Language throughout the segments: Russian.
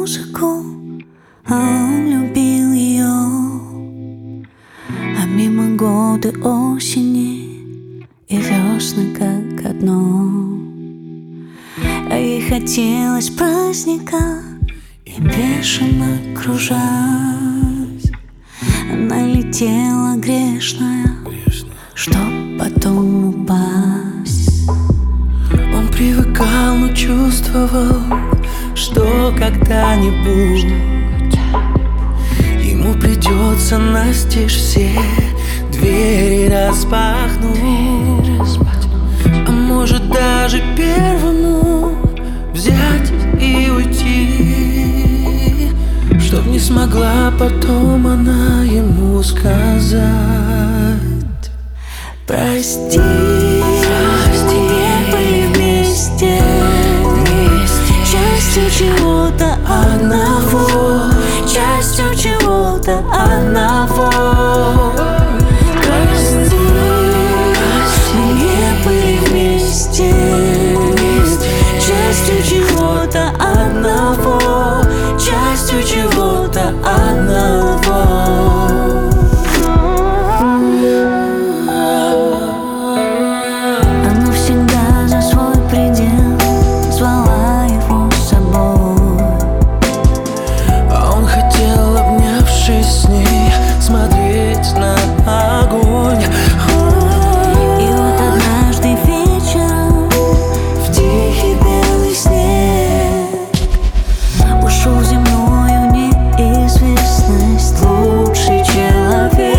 музыку, а он любил ее. А мимо годы осени и весны как одно. А ей хотелось праздника и бешено кружась. Она летела грешная, чтоб потом упасть. Он привыкал, но чувствовал, что когда-нибудь ему придется настежь все двери распахнуть. А может даже первому взять и уйти, чтоб не смогла потом она ему сказать: прости, не были вместе, частью чего-то одного, частью чего-то одного. Прости, не были вместе, частью чего-то одного, частью чего-то одного. с ней смотреть на огонь. И вот однажды вечером в тихий белый снег ушел в земную неизвестность лучший человек.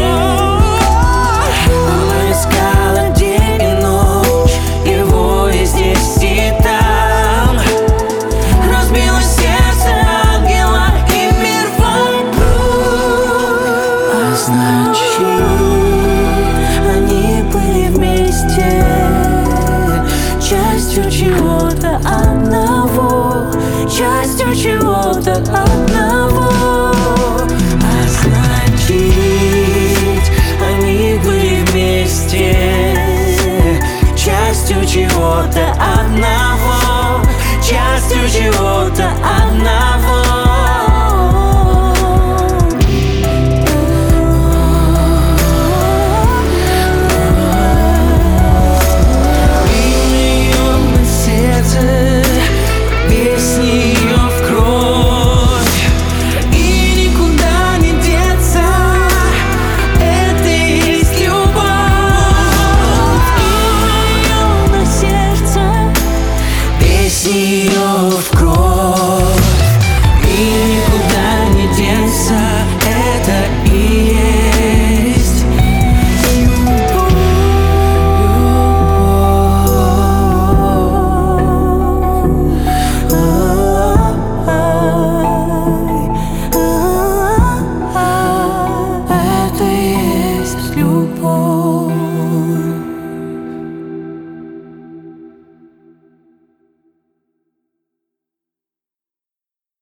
Она искала день и ночь, его и здесь, и там. Разбило сердце ангела и мир вокруг. Значит, они были вместе, частью чего-то одного, частью чего-то одного. А значит, они были вместе, частью чего-то одного, частью чего-то одного.